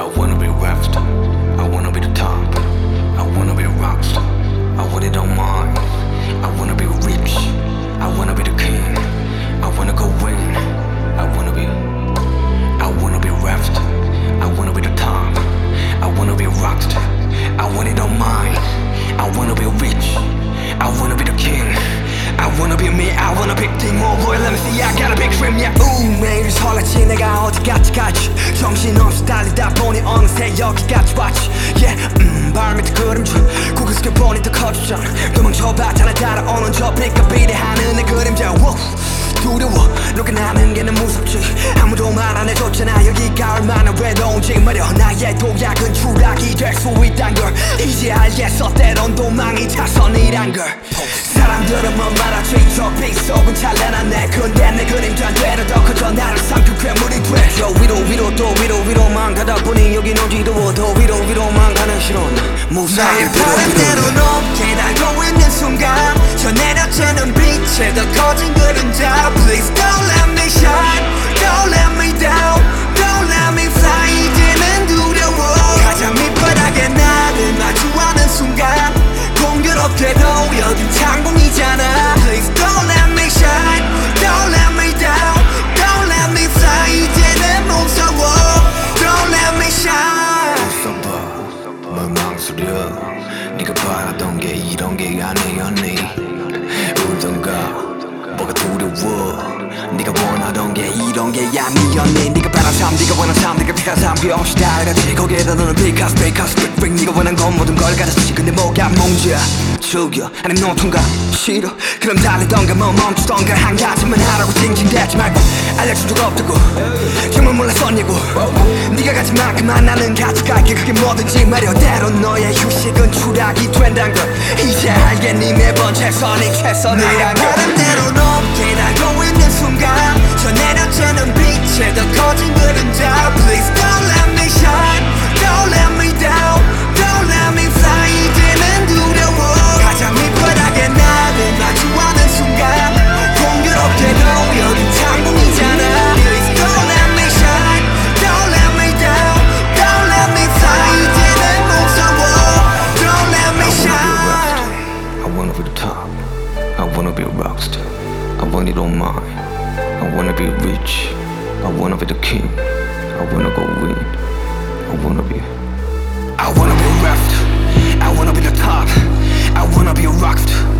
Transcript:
wanna be rapped. I wanna be the top. I wanna be a rockstar. I want it on mine. I wanna be rich. I wanna be the king. I wanna go win. I wanna be rapped. I wanna be the top. I wanna be a rockstar. I want it on mine. I wanna be rich. I wanna be the king. I wanna be me. I wanna be king. Oh boy, let me see. I got a big dream. Yeah. 매일 설레지 내가 어디까지 갈지. 정신없이 달리다 보니 어느새 여기까지 왔지. Yeah. 발 밑에 그림자. 고개 숙여 보니 더 커지잖아. 도망쳐봤잖아. 따라오는 저 빛과 비례하는 내 그림자. Whoa. 두려워 누구나 하는 게 난 무섭지. 아무도 말 안 해줬잖아. 여기가 얼마나 외로운지 말여. 나의 도약은 추락이 될 수 있단 걸 이제 알겠어. 때론 도망이 타선이란 걸. 사람들은 뭐 말하지. 저 빗속은 찬란한 내 근데 내 그림자 되려 더 커져. 나를 삼킨 괴물이 돼. 저 위로 또 위로만 가다 보니 여긴 어지러워. 더 위로만 가는 실온 무사히 나의 바람대로 높게 날고 있는 순간 저 내려지는 빛에 더 커진 그림자. Please don't let me shine, don't let me down, don't let me fly. 이제는 두려워. 가장 밑바닥에 나를 마주하는 순간 공교롭게도 여긴 창공이잖아. Please don't let me shine, don't let me down, don't let me fly. 이제는 무서워. Don't let me shine. 웃어봐 뭘 망설여. 네가 바라던 게 이런 게 아니었니. 울던가 뭐가 두려워. 네가 원하던 게 이런 게 아니었니. 네가 바란 삶 네가 원한 삶 네가 피한 삶 그 없이 다 이렇지. 거기에다 너는 because 네가 원한 건 모든 걸 가졌지. 근데 뭐가 문제야. 즐겨 아님 노통가 싫어. 그럼 달리던가 뭐 멈추던가 한 가지만 하라고 징징대지 말고 알려줄 수가 없다고. 정말 몰랐었냐고. 네가 가진 만큼만 나는 가져갈게. 그게 뭐든지 말여. 때론 너의 휴식은 추락이 된단 걸 이제 알겠니. 매번 최선이란 걸. 바람대로 높게 날고 있는 순간 저 내려지는 빛에 더 커진 그림자. Please don't let me shine, don't let me down, don't let me fly. 이제는 두려워. 가장 밑바닥에 나를 마주하는 순간 공교롭게도 여긴 창공이잖아. Please don't let me shine, don't let me down, don't let me fly. 이제는 무서워. Don't let me shine. I wanna be the top. I wanna be a rockstar. I want it on mine. I wanna be rich. I wanna be the king. I wanna go win. I wanna be rapped. I wanna be the top. I wanna be a rockstar.